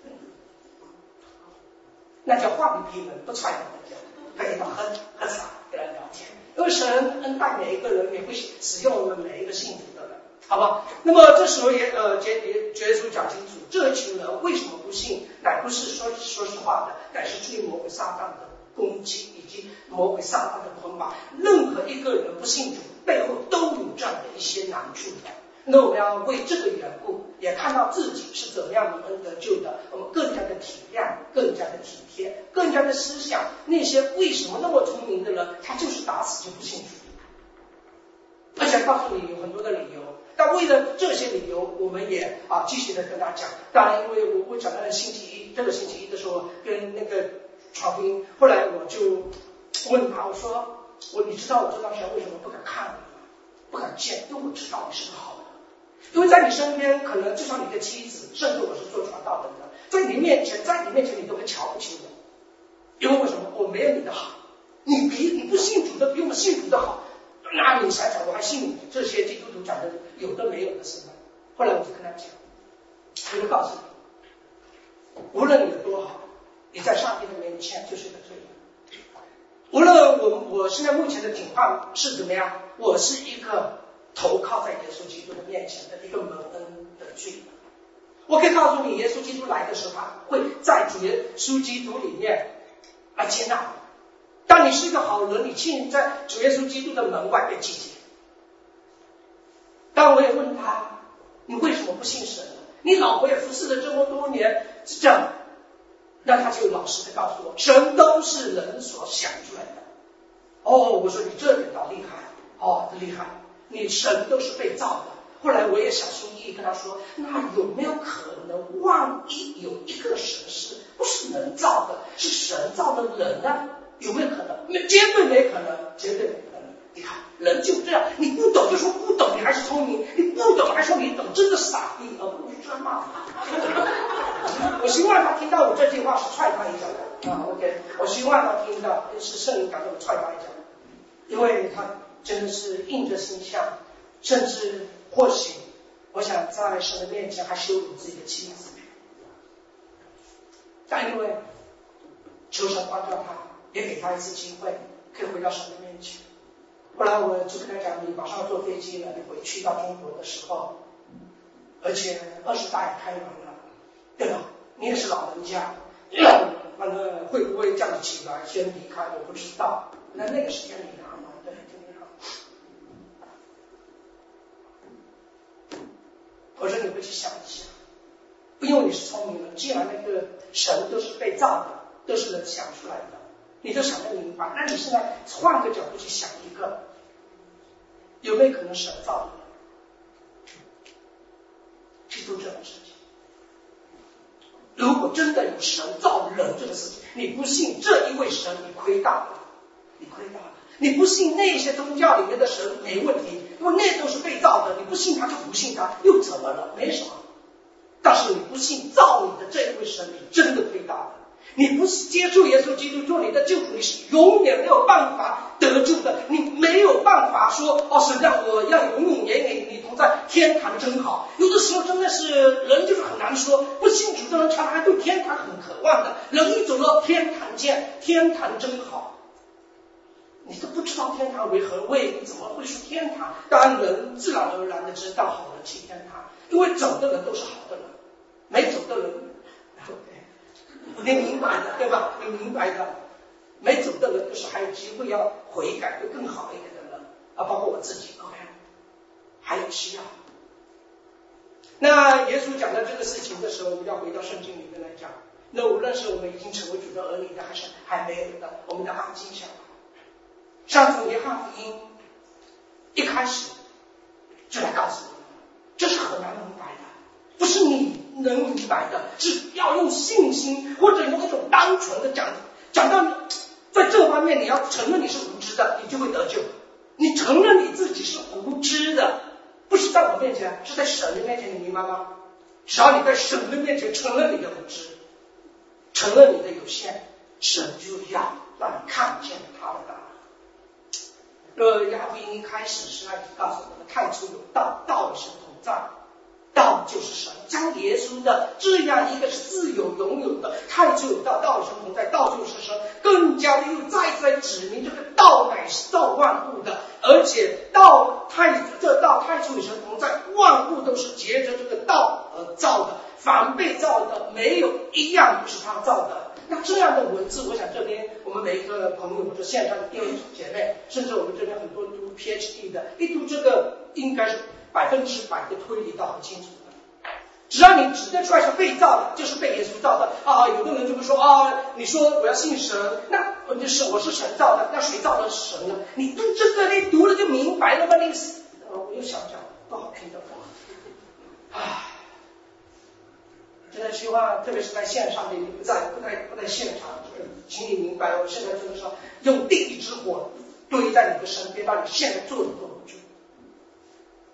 那叫画皮皮门，不踹他的家，可以到很傻跟他聊天。因为神恩待每一个人，也会使用我们每一个信徒的人，好吧？那么这时候耶稣讲清楚，这群人为什么不信，乃不是说实话的，乃是出于魔鬼撒旦的攻击以及魔鬼撒旦的捆绑。任何一个人不信主，背后都有这样的一些难处的。那我们要为这个缘故，也看到自己是怎么样蒙恩得救的，我们更加的体谅，更加的体贴，更加的思想那些为什么那么聪明的人，他就是打死就不信主，而且告诉你有很多的理由。但为了这些理由，我们也继续的跟他讲。当然，因为我讲到这个星期一的时候，跟那个传福音，后来我就问他，我说你知道我这段时间为什么不敢看你吗？不敢见，因为我知道你是个好人。 因为在你身边，可能就像你的妻子，甚至我是做传道人的，在你面前你都会瞧不起我，因为为什么？我没有你的好，你不信主的比我信主的好，那你想想，我还信这些基督徒讲的有的没有的是吗？后来我就跟他讲，我就告诉你，无论你有多好，你在上帝的面前就是个罪人。无论我现在目前的情况是怎么样，我是一个投靠在耶稣基督的面前的一个蒙恩的罪人。我可以告诉你，耶稣基督来的时候，他会在主耶稣基督里面来接纳你。当你是一个好人，你亲在主耶稣基督的门外被拒绝。当我也问他，你为什么不信神呢？你老婆也服侍了这么多年，是这样。那他就老实的告诉我，神都是人所想出来的。我说你这点倒厉害，厉害，你神都是被造的。后来我也小心翼翼跟他说，那有没有可能，万一有一个神是不是人造的，是神造的人呢？有没有可能？绝对没可能，绝对没可能。你看人就这样，你不懂就说不懂，你还是聪明；你不懂还说你懂，真的傻逼，而不是这样骂我希望他听到我这句话是踹他一脚的OK， 我希望他听到是圣灵感动我踹他一脚，因为他真的是硬着心向，甚至或许我想在神的面前还羞辱自己的妻子，但因为求神帮助他，也给他一次机会可以回到神的面前。后来我就跟他讲，你马上坐飞机了，你回去到中国的时候，而且20大也开完了，对吧？你也是老人家，反正会不会这样起来先离开我不知道，那个时间你好吗？对，挺好。我说你回去想一想，因为你是聪明人，既然那个神都是被造的，都是人想出来的，你就想得明白。那你现在换个角度去想一个，有没有可能神造的人去做这种事情？如果真的有神造人这个事情，你不信这一位神，你亏大了，你亏大了。你不信那些宗教里面的神没问题，因为那都是被造的，你不信他就不信他，又怎么了？没什么。但是你不信造你的这一位神，你真的亏大了。你不接受耶稣基督做你的救主，你是永远没有办法得救的。你没有办法说神让我要永永远远你同在，天堂真好。有的时候真的是人就是很难说，不信主的人常常还对天堂很渴望的。人一走到天堂见，天堂真好，你都不知道天堂为何味，你怎么会说天堂？当然人自然而然的知道好人去天堂，因为走的人都是好的人，没走的人你明白的对吧？你明白的，没走的人就是还有机会要悔改会更好一点的人包括我自己 OK， 还有需要。那耶稣讲到这个事情的时候，我们要回到圣经里面来讲，那无论是我们已经成为主的儿女的，还是还没有的，我们的安静下来。上次约翰福音一开始就来告诉我们，这是很难明白的，不是你能明白的，是要用信心或者用一种单纯的讲到在这方面，你要承认你是无知的，你就会得救。你承认你自己是无知的，不是在我面前，是在神的面前，你明白吗？只要你在神的面前承认你的无知，承认你的有限，神就要让你看见他的大能。约翰福音一开始是来告诉我们，太初有道，道与神同在，道就是神，将耶稣的这样一个是自有拥有的，太初有道，道与神同在，道就是神，更加的又再次来指明这个道乃是造万物的，而且这道太初与神同在，万物都是藉着这个道而造的，凡被造的没有一样不是他造的。那这样的文字，我想这边我们每一个朋友或者线上的弟兄姐妹，甚至我们这边很多读 PhD 的，一读这个应该是100%的推理到很清楚的。只要你指得出来是被造的，就是被耶稣造的有的人就会说你说我要信神，那就是我是神造的，那谁造的神呢？你读这个，你读了就明白了吗？那个我又想讲不好听的话真的希望，特别是在线上的，你不在现场，请你明白，我现在就是说，用地狱之火堆在你的身边，让你现在做的都不住。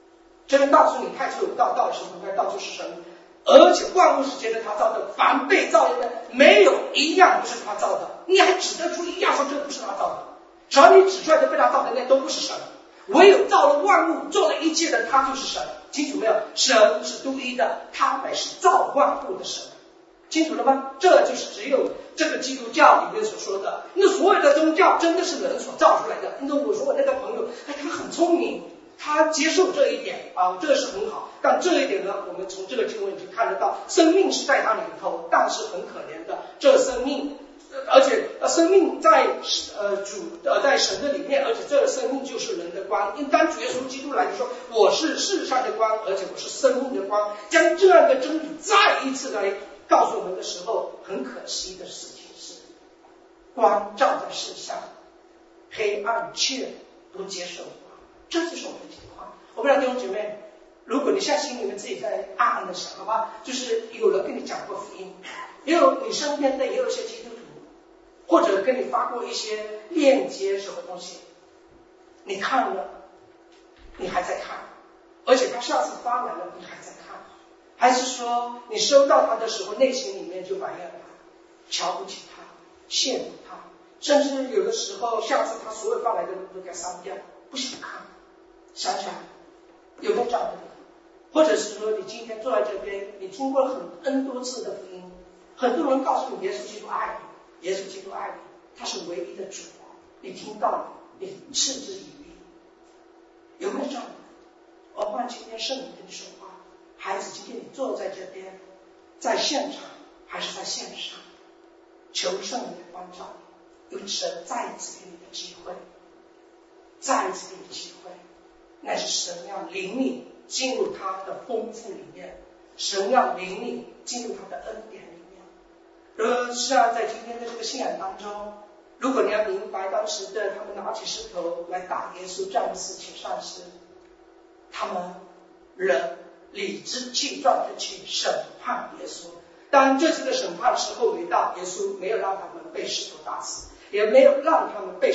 这边告诉你太初有道，道是神，道就是神，而且万物是借着他造的，凡被造的没有一样不是他造的。你还指得出一样说这不是他造的？只要你指出来的被他造的那都不是神，唯有造了万物做了一切的他就是神。清楚没有？神是独一的，他乃是造万物的神。清楚了吗？这就是只有这个基督教里面所说的。那所有的宗教真的是人所造出来的。那我说我那个朋友，他很聪明，他接受这一点啊，这是很好。但这一点呢，我们从这个经文就看得到，生命是在他里头，但是很可怜的，这生命，而且生命在在神的里面，而且这生命就是人的光。因当主耶稣基督来说，我是世上的光，而且我是生命的光，将这样的真理再一次来告诉我们的时候，很可惜的事情是，光照在世上，黑暗却不接受光，这就是我们的情况。我不知道弟兄姐妹，如果你现在心里面自己在暗暗的想的话，就是有人跟你讲过福音，也有你身边的也有一些基督徒，或者跟你发过一些链接什么东西，你看了，你还在看，而且他下次发来了，你还在看。还是说你收到他的时候内心里面就埋怨他，瞧不起他，羡慕他，甚至有的时候下次他所有发来的都该删掉，不想看。想想有没有这样的人？或者是说你今天坐在这边，你听过了很 N 多次的福音，很多人告诉你耶稣基督爱你，耶稣基督爱你，他是唯一的主，你听到了，你嗤之以鼻，有没有这样的人？我盼今天圣灵跟你说话，孩子，今天你坐在这边，在现场还是在线上，求圣灵的光照你，有神再一次给你的机会，再一次给你机会，那是神要领你进入他的丰富里面，神要领你进入他的恩典里面。是啊，在今天的这个信仰当中，如果你要明白当时的他们拿起石头来打耶稣这样的事情上是，他们人理直气壮的去审判耶稣。当这次的审判时候没到，耶稣没有让他们被石头打死，也没有让他们被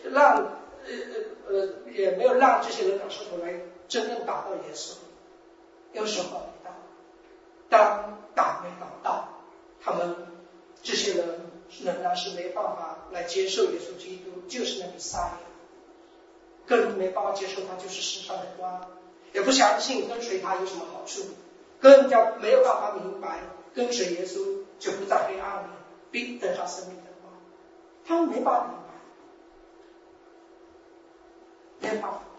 也没有让这些人拿石头来真正打到耶稣。有时候没到，当打没打到，他们这些人仍然是没办法来接受耶稣基督就是那弥赛亚，更没办法接受他就是世上的光，也不相信跟随他有什么好处，更加没有办法明白跟随耶稣就不在黑暗里，必得到生命的光。他们没办法明白，没办法。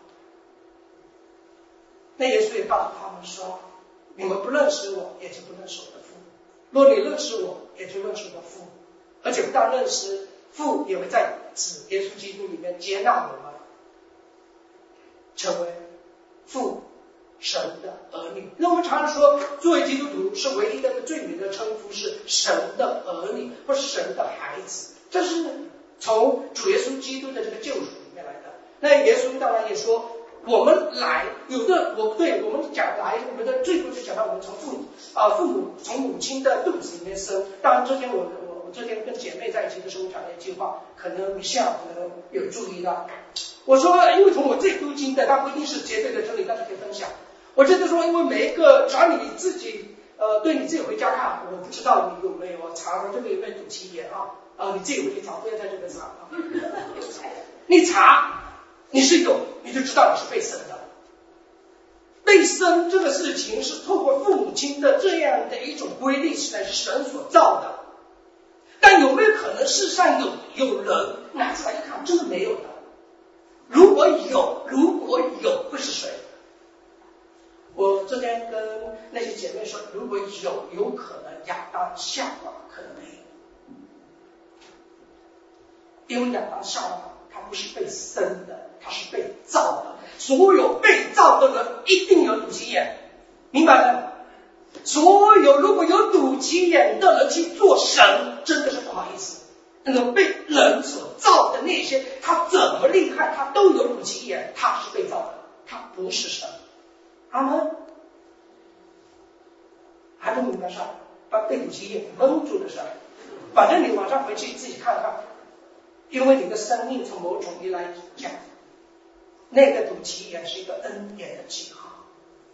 那耶稣也告诉他们说，你们不认识我，也就不认识我的父。若你认识我，也就认识我的父。而且不但认识父，也会在子耶稣基督里面接纳我们，成为父神的儿女。那我们常常说，作为基督徒是唯一的最美的称呼是神的儿女，或是神的孩子，这是从主耶稣基督的这个救赎里面来的。那耶稣当然也说，我们来，有的我们讲来，我们的最多就讲到我们从父母从母亲的肚子里面生。当然，昨天我昨天跟姐妹在一起的时候讲了一句话，可能米夏可能有注意到。我说，因为从我自己读经的，它不一定是绝对的真理，但是可以分享。我觉得说，因为每一个，只要你自己对你自己回家看，我不知道你有没有查这个有没有肚脐眼啊？你自己回去查，不要在这个查啊。你查，你是有，你就知道你是被生的。被生这个事情是透过父母亲的这样的一种规律，是乃是神所造的。但有没有可能世上有人拿出来一看，真的没有的？如果有，会是谁？我昨天跟那些姐妹说，如果有可能亚当夏娃可能没有，因为亚当夏娃他不是被生的，他是被造的。所有被造的人一定有肚脐眼，明白了吗？所有如果有肚脐眼的人去做神，真的是不好意思。那个被人所造的那些，他怎么厉害，他都有肚脐眼，他是被造的，他不是神。阿门。还不明白上，把被肚脐眼蒙住的事儿。反正你晚上回去自己看看，因为你的生命从某种意义来讲，那个肚脐眼是一个恩典的记号，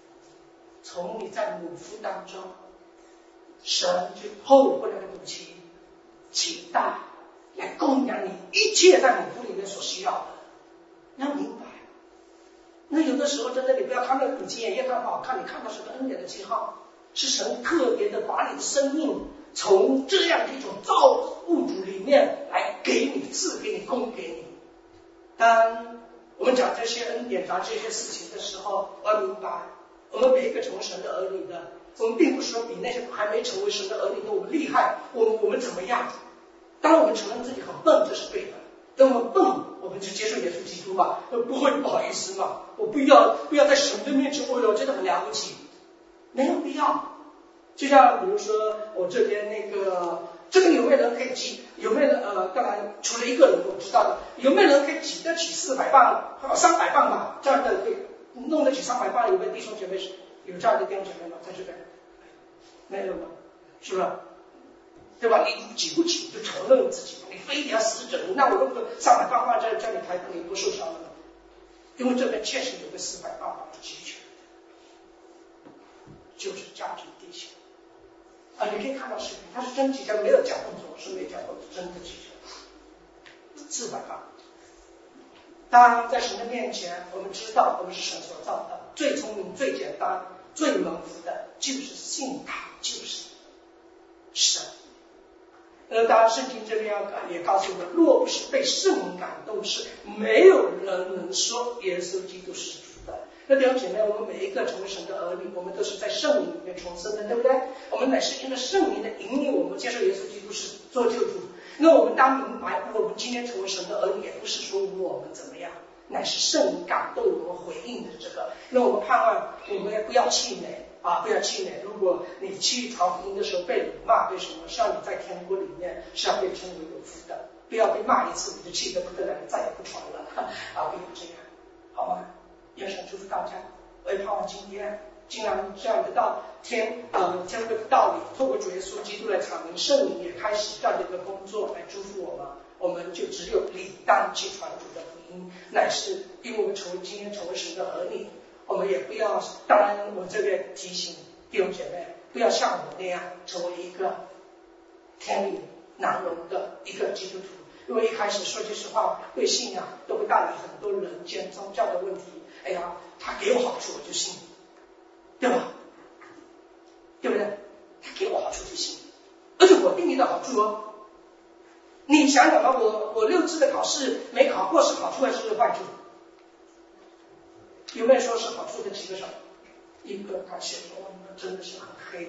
从你在母腹当中，神就透过那个母亲期待来供养你一切在母腹里面所需要的。你要明白，那有的时候真的你不要看那个母亲也越看不好看，你看到是个恩典的记号，是神特别的把你的生命从这样一种造物主里面来给你赐给你供给你。当我们讲这些恩典讲这些事情的时候，我要明白我们每一个成为神的儿女的，我们并不是说比那些还没成为神的儿女的我们厉害，我们怎么样。当然我们承认自己很笨，这是对的，等我们笨我们就接受耶稣基督嘛，不会不好意思嘛，我不要在神的面前我真的很了不起，没有必要。就像比如说我这边那个这个有没有人可以挤，有没有人当然除了一个人我知道的，有没有人可以挤得起400磅300磅吧，这样的可以弄得起300磅，有没有弟兄姐妹有这样的弟兄姐妹吗？在这边没有吗？是不是？对吧？你挤不起就承认自己，你非得要死整，那我弄个300磅放在这里抬，你不受伤了吗？因为这边确实有个400磅把它挤起来，就是价值地形啊！你可以看到视频，它是真挤起来，没有假动作，是没有假动作，真的挤起来400磅。当在神的面前，我们知道我们是神所造的，最聪明、最简单、最蒙福的，就是信他，就是神。当然圣经这边也告诉我们，若不是被圣灵感动，是没有人能说耶稣基督是主的。那弟兄姐妹，我们每一个成为神的儿女，我们都是在圣灵里面重生的，对不对？我们乃是因为圣灵的引领，我们接受耶稣基督是做救主。那我们当明白，我们今天成为神的儿女，也不是说我们怎么样，乃是圣灵感动我们回应的这个。那我们盼望我们也不要气馁啊，不要气馁。如果你去传福音的时候被辱骂，为什么？是让你在天国里面是要被称为有福的，不要被骂一次你就气得不得了，你再也不传了啊！不要这样，好吗？愿神祝福大家。我也盼望今天尽量这样的天父的道理，透过主耶稣基督来阐明，圣灵也开始这样的一个工作来祝福我们。我们就只有理当去传主的福音，乃是因为我们今天成为神的儿女，我们也不要，当然我这边提醒弟兄姐妹，不要像我那样成为一个天理难容的一个基督徒，因为一开始说句实话，对信仰都会带来很多人间宗教的问题。哎呀，他给我好处我就信，对吧？对不对？他给我好处就信，而且我定义的好处哦。你想想吧，我6次的考试没考过，是好处还是坏处？有没有说是好处的几个手？一个，感谢主，真的是很黑。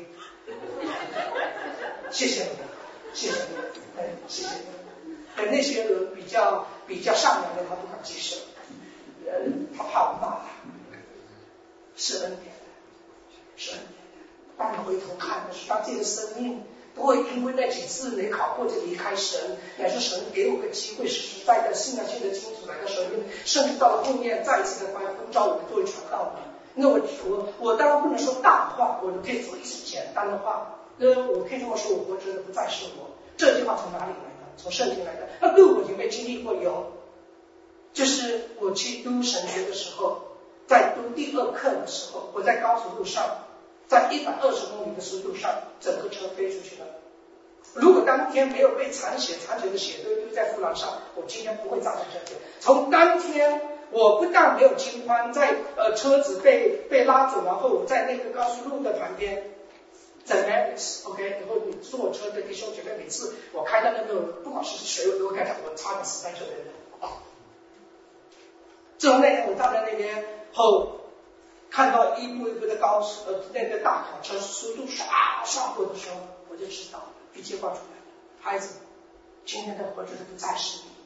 谢谢你，谢谢你，谢谢你。那些人比较善良的，他不敢接受，他怕我骂他，是恩典的，是恩典的。当你回头看的时候，他自己的生命不会因为那几次没考过就离开神，乃是神给我个机会，实实在在信仰性的清楚来到神面，甚至到了后面再一次的呼召我们作为传道人。那我当然不能说大话，我可以说一些简单的话。我可以这么说，我活着的不再是我。这句话从哪里来的？从圣经来的。那对我有没有经历过？有，就是我去读神学的时候，在读第2课的时候，我在高速路上，在120公里的速度上，整个车飞出去了。如果当天没有被残血的血丢在护栏上，我今天不会站在这里。从当天我不但没有惊慌，在车子被拉走，然后我在那个高速路的旁边，在 Mavis OK， 然后你坐车的弟兄姐妹，每次我开到那个不管是谁，我都会开到，我差点死在这里了。自从那天我站在那边后，看到一步一步的那个大卡车速度刷过的时候，我就知道一句话出来了：孩子，今天的活着的不再是你。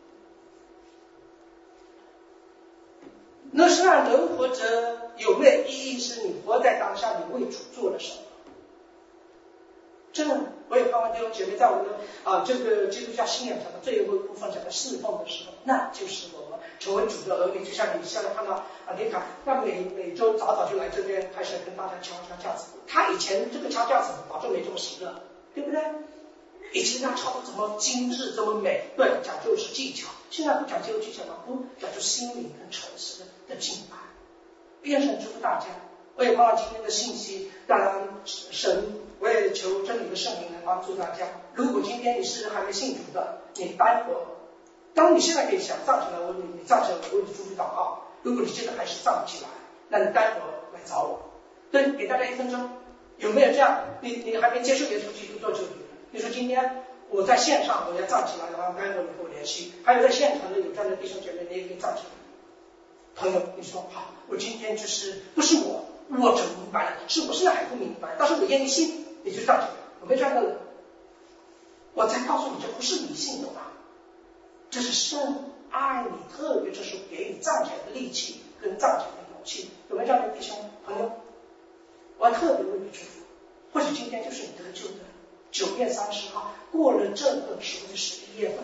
那是让人活着有没有意义？是你活在当下，你为主做了什么？真的，我也盼望弟兄姐妹在我们的这个基督教信仰讲的最后一部分讲的侍奉的时候，那就是我们成为主的儿女。就像你现在看到丽卡，那每周早就来这边开始跟大家敲架子鼓。他以前这个敲架子保证没这么喜乐，对不对？以前他敲的怎么精致，这么美，对，讲究是技巧。现在不讲究技巧吗？不，讲究心灵跟诚实的敬拜。愿神祝福大家， 我也碰到今天的信息，当然我也求真理的圣灵能帮助大家。如果今天你是还没信主的，你待会儿，当你现在可以想站起来，你站起来，我为你出去祷告。如果你现在还是站不起来，那你待会儿来找我。对，给大家1分钟，有没有这样？你还没接受耶稣基督做救主？你说今天我在线上我要站起来，然后待会儿你和我联系。还有在现场的有这样的弟兄姐妹，你也可以站起来。朋友，你说好，我今天就是不是我整明白了，是我现在还不明白，但是我愿意信，你就站起来。有没有这样的人？我再告诉你，这不是迷信的话，这是神爱你，特别这是给你站起来的力气跟站起来的勇气。有没有这样的弟兄朋友？我要特别为你祝福，或许今天就是你得救的9月30号，过了这个时候就11月份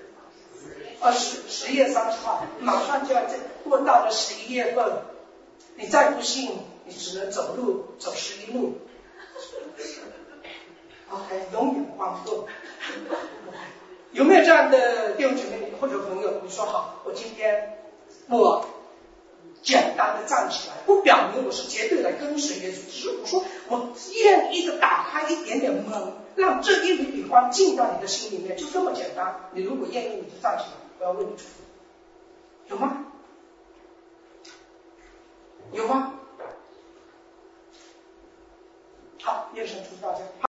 ，10月30号，马上就要过到了11月份，你再不信，你只能走路走11路。OK， 永远光复。有没有这样的弟兄姐妹或者朋友？你说好，我今天我简单的站起来，不表明我是绝对的跟随耶稣，只是我说我愿意的打开一点点门，让这一缕缕光进到你的心里面，就这么简单。你如果愿意，你就站起来，我要为你祝福。有吗？有吗？好，愿神祝福大家。